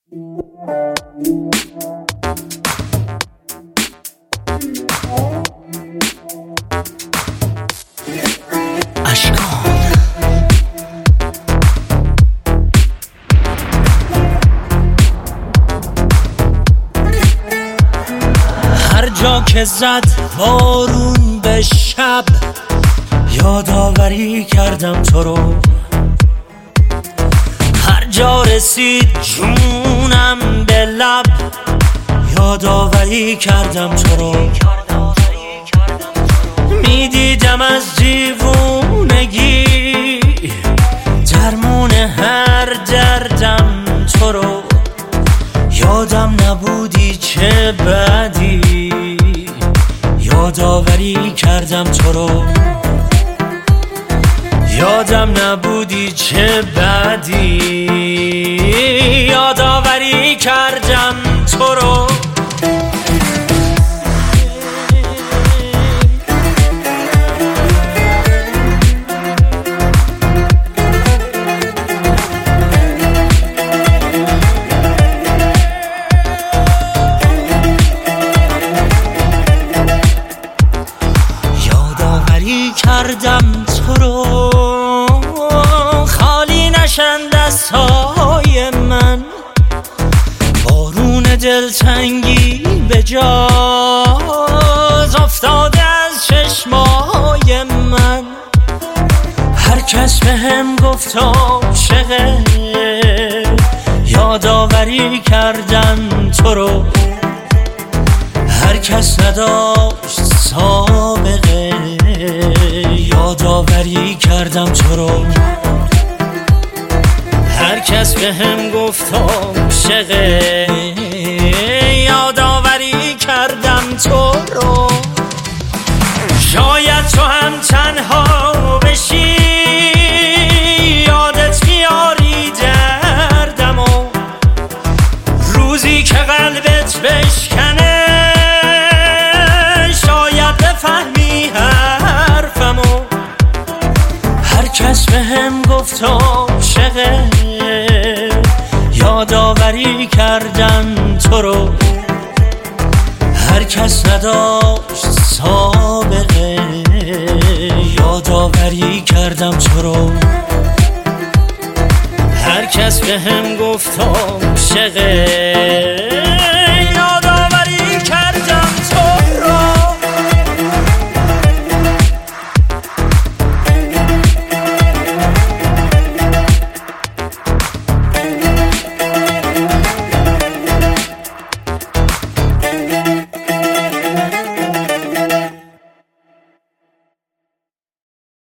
هر جا که زد بارون به شب یادآوری کردم تو رو، هر جا رسید جونم به لب یادآوری کردم تو رو. میدیدم از دیوونگی درمون هر دردم تو رو، یادم نبودی چه بدی یادآوری کردم تو رو، یادم نبودی چه بدی یادآوری کردم تو رو. کردم تو رو خالی نشن دستهای من، بارون دلتنگی به جاز افتاده از چشمای من. هر کس بهم گفت عاشقه یادآوری کردن تو رو، هر کس نداشت سابقه یادآوری کردم تو رو. هر کس بهم گفت عاشقه یادآوری کردم تو رو. شاید تو هم تنها بشی یادت بیاری دردم و روزی که قلبت بشکنه شاید بفهمی حرفمو. هر کس بهم گفت عاشقه یادآوری کردن تو رو، هر کس نداشت سابقه یادآوری کردم تو رو. هر کس بهم گفت عاشقه